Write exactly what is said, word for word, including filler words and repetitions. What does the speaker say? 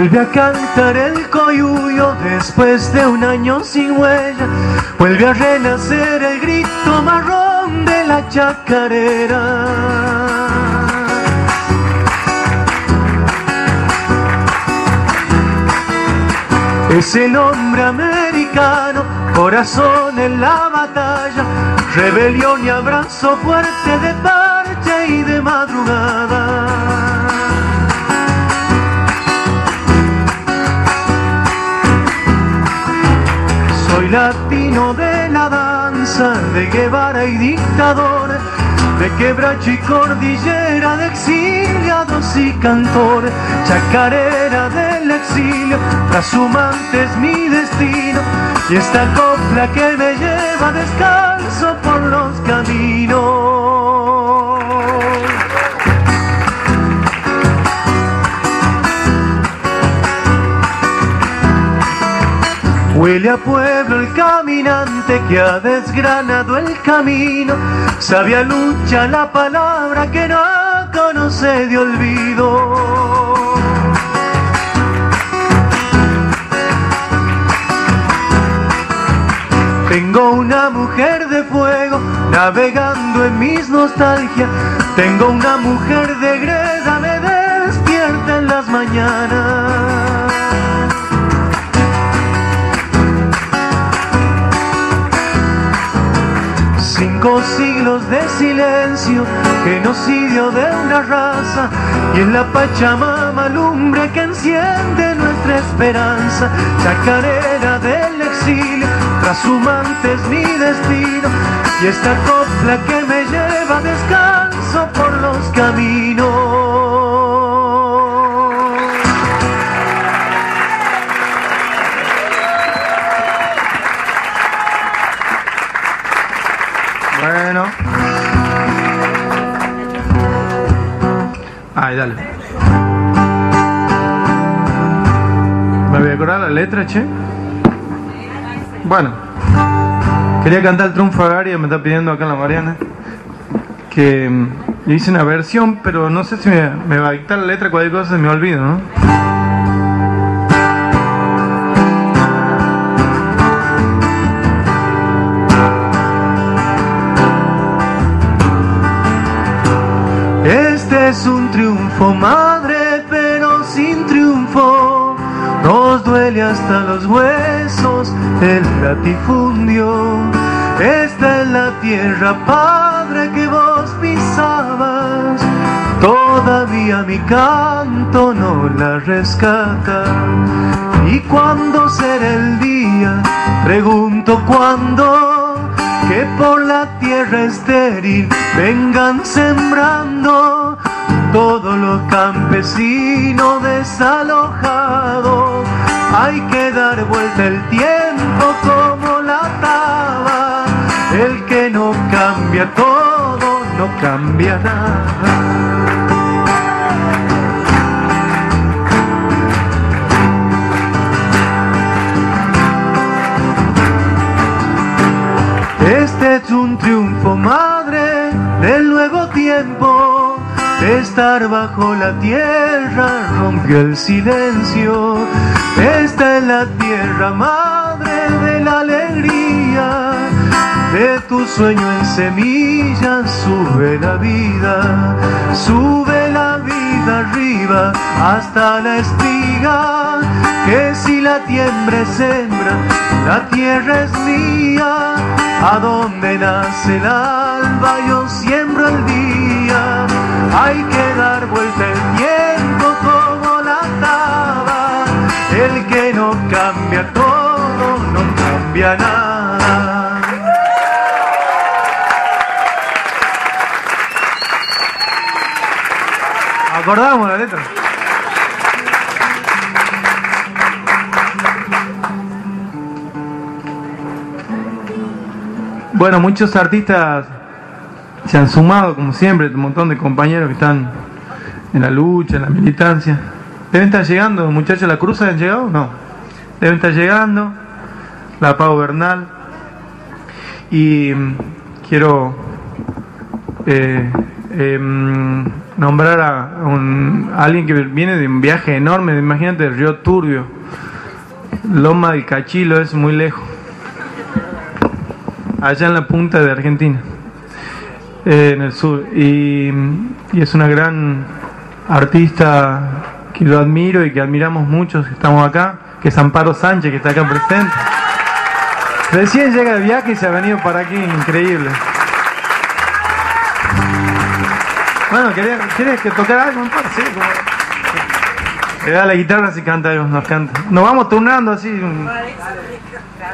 Vuelve a cantar el coyuyo después de un año sin huella. Vuelve a renacer el grito marrón de la chacarera. Es el hombre americano, corazón en la batalla, rebelión y abrazo fuerte de parche y de madrugada. Soy latino de la danza, de Guevara y dictador, de quebracho y cordillera, de exiliados y cantores, chacarera del exilio, trashumante es mi destino, y esta copla que me lleva descalzo por los caminos. Huele a pueblo el caminante que ha desgranado el camino, sabia lucha la palabra que no conoce de olvido. Tengo una mujer de fuego navegando en mis nostalgias, tengo una mujer de greda, me despierta en las mañanas. Cinco siglos de silencio, genocidio de una raza, y en la Pachamama lumbre que enciende nuestra esperanza. Chacarera del exilio, trashumante es mi destino, y esta copla que me lleva descalzo por los caminos. Bueno. Ay, dale. Me voy a acordar la letra, che. Bueno. Quería cantar el Triunfo Agrario, me está pidiendo acá en la Mariana. Que mm, hice una versión, pero no sé si me, me va a dictar la letra, cualquier cosa se me olvida, ¿no? Este es un triunfo, madre, pero sin triunfo. Nos duele hasta los huesos el latifundio. Esta es la tierra, padre, que vos pisabas. Todavía mi canto no la rescata. ¿Y cuándo será el día? Pregunto cuándo. Que por la tierra estéril vengan sembrando todos los campesinos desalojados. Hay que dar vuelta el tiempo como la taba. El que no cambia todo, no cambia nada. Este es un triunfo, madre, del nuevo tiempo. De estar bajo la tierra rompió el silencio. Esta es la tierra, madre, de la alegría. De tu sueño en semilla sube la vida. Sube la vida arriba hasta la espiga. Que si la tierra sembra, la tierra es mía. A donde nace el alba yo siembro el día. Hay que dar vuelta el tiempo como la taba. El que no cambia todo, no cambia nada. Acordamos la letra. Bueno, muchos artistas se han sumado, como siempre, un montón de compañeros que están en la lucha, en la militancia. Deben estar llegando, muchachos, ¿la Cruz han llegado? No. Deben estar llegando, la Pau Bernal. Y quiero eh, eh, nombrar a, un, a alguien que viene de un viaje enorme. Imagínate el Río Turbio, Loma del Cachilo, es muy lejos, allá en la punta de Argentina, eh, en el sur, y, y es una gran artista que yo admiro y que admiramos muchos que estamos acá, que es Amparo Sánchez, que está acá presente. Recién llega de viaje y se ha venido para aquí, increíble. Bueno, ¿querés, ¿querés que tocar algo? Sí, como... Le da la guitarra, si canta, nos canta. Nos vamos turnando así.